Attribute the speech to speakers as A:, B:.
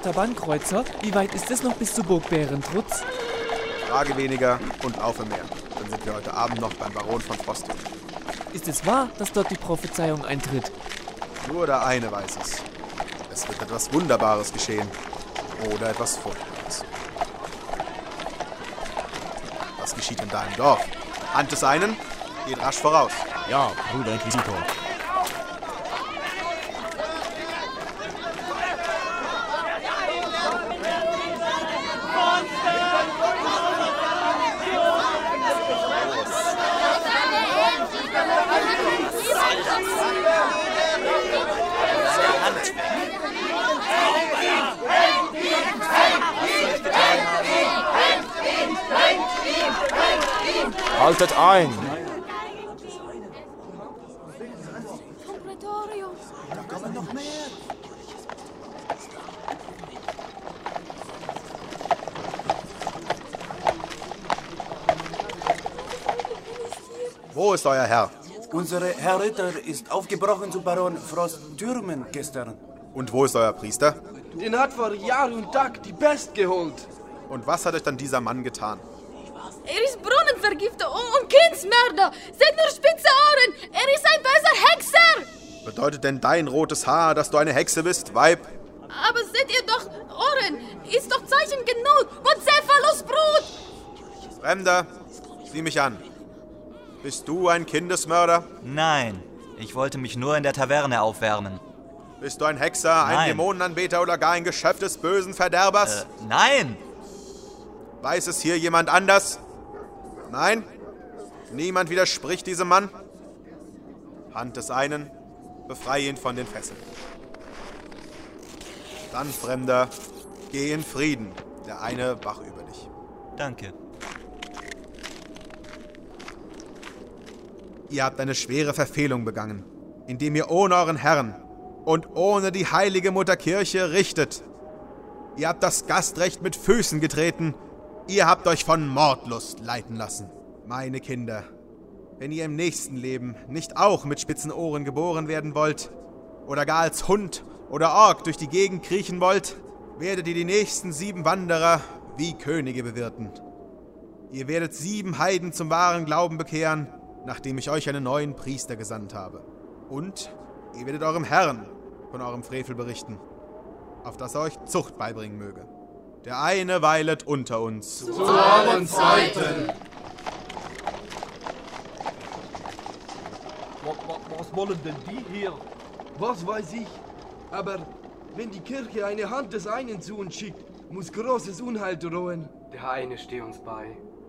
A: Vater Bahnkreuzer, wie weit ist es noch bis zu Burg Bärentrutz?
B: Frage weniger und auf im Meer. Dann sind wir heute Abend noch beim Baron von Frostum.
A: Ist es wahr, dass dort die Prophezeiung eintritt?
B: Nur der eine weiß es. Es wird etwas Wunderbares geschehen. Oder etwas Furchtbares. Was geschieht in deinem Dorf? Hand des einen, geht rasch voraus.
C: Ja, Bruder Inquisitor. Haltet ein!
D: Da kommen noch mehr!
B: Wo ist euer Herr?
D: Unser Herr Ritter ist aufgebrochen zu Baron Frosttürmen gestern.
B: Und wo ist euer Priester?
E: Den hat vor Jahr und Tag die Pest geholt.
B: Und was hat euch dann dieser Mann getan?
F: Er ist Brunnenvergifter und Kindsmörder. Seht nur spitze Ohren. Er ist ein böser Hexer.
B: Bedeutet denn dein rotes Haar, dass du eine Hexe bist, Weib?
F: Aber seht ihr doch, Ohren ist doch Zeichen genug. Und Cephalus Brut.
B: Fremder, sieh mich an. Bist du ein Kindesmörder?
G: Nein, ich wollte mich nur in der Taverne aufwärmen.
B: Bist du ein Hexer, ein
G: Nein.
B: Dämonenanbeter oder gar ein Geschöpf des bösen Verderbers?
G: Nein!
B: Weiß es hier jemand anders? Nein? Niemand widerspricht diesem Mann? Hand des einen, befreie ihn von den Fesseln. Dann, Fremder, geh in Frieden. Der eine wach über dich.
G: Danke.
B: Ihr habt eine schwere Verfehlung begangen, indem ihr ohne euren Herrn und ohne die heilige Mutterkirche richtet. Ihr habt das Gastrecht mit Füßen getreten. Ihr habt euch von Mordlust leiten lassen. Meine Kinder, wenn ihr im nächsten Leben nicht auch mit spitzen Ohren geboren werden wollt oder gar als Hund oder Ork durch die Gegend kriechen wollt, werdet ihr die nächsten 7 Wanderer wie Könige bewirten. Ihr werdet 7 Heiden zum wahren Glauben bekehren, nachdem ich euch einen neuen Priester gesandt habe. Und ihr werdet eurem Herrn von eurem Frevel berichten, auf dass er euch Zucht beibringen möge. Der eine weilet unter uns.
E: Zu allen Zeiten.
H: Was wollen denn die hier?
E: Was weiß ich. Aber wenn die Kirche eine Hand des einen zu uns schickt, muss großes Unheil drohen.
I: Der eine stehe uns bei.